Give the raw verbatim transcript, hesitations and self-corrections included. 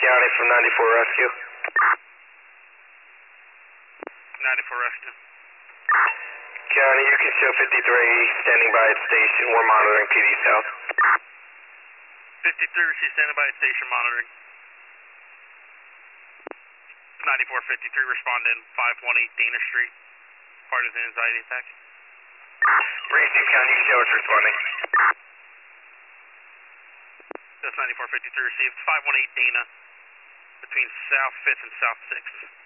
County from ninety-four Rescue. ninety-four Rescue. County, you can show fifty-three standing by its station. We're monitoring P D South. fifty-three, she's standing by its station monitoring. ninety-four fifty-three, respond in five one eight Dana Street. Part of the anxiety attack. Racine County, show us responding. That's ninety-four fifty-three received. five one eight Dana between South fifth and South sixth.